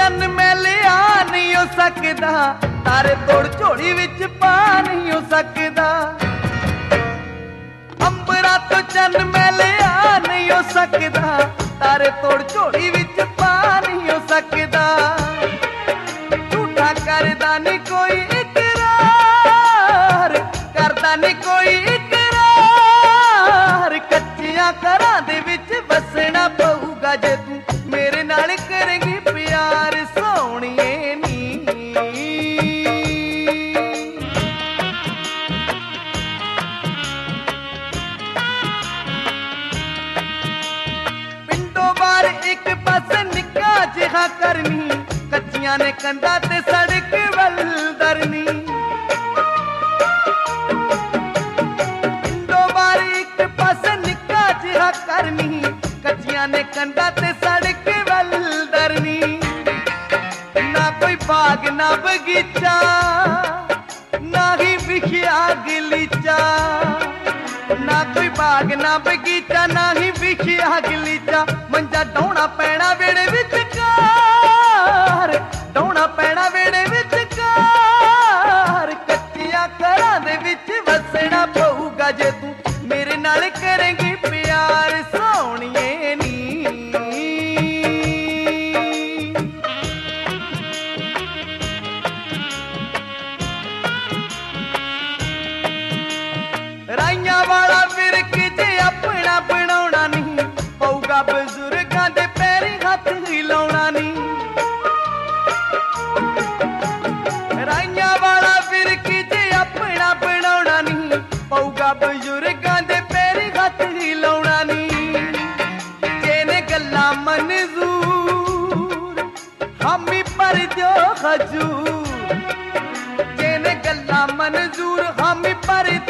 चन मैं लिया नहीं हो सकदा, तारे तोड़ झोली विच पा नहीं हो सकदा। अंबरा तो चन मैं लिया नहीं हो सकदा, तारे तोड़ झोली विच पा नहीं हो सकदा। झूठा करदा नहीं कोई इकरार, करदा नहीं कोई इकरार। कच्चियां घरां दे विच बसना पऊगा जे तू मेरे नाल करेंगी प्यार सोहणीए नी। पिंडों बार एक पासे निक्का जिहा करनी, कच्चियां ने कंधा ते सड़क वल दरनी। पिंडों बार एक पासे निक्का जिहा करनी, कच्चियां ने कंधा ते सड़क वल दरनी। ना कोई बाग ना बगीचा, ना ही विखिया गलीचा। ना कोई बाग ना बगीचा, ना ही विखिया गलीचा। मंजा ढोना पैना वेड़े विचकार, ढोना पैना वेड़े विचकार। कच्चियां घरां दे विच वसना पऊगा जे तू मेरे नाल करेंगी प्यार सोहणीए नी। राइयां वाला विरक जे अपना बनाउणा नहीं, पऊगा बजुर्गां दे पैरीं हत्थ हिलाउणा नहीं। राइयां वाला विरक जे अपना बनाउणा नहीं, पऊगा बजुर्गां दे पैरीं हत्थ हिलाउणा नहीं। जेने गल्लां मंजूर हामी पर जो हजूर, जेने गल्लां मंजूर हामी पर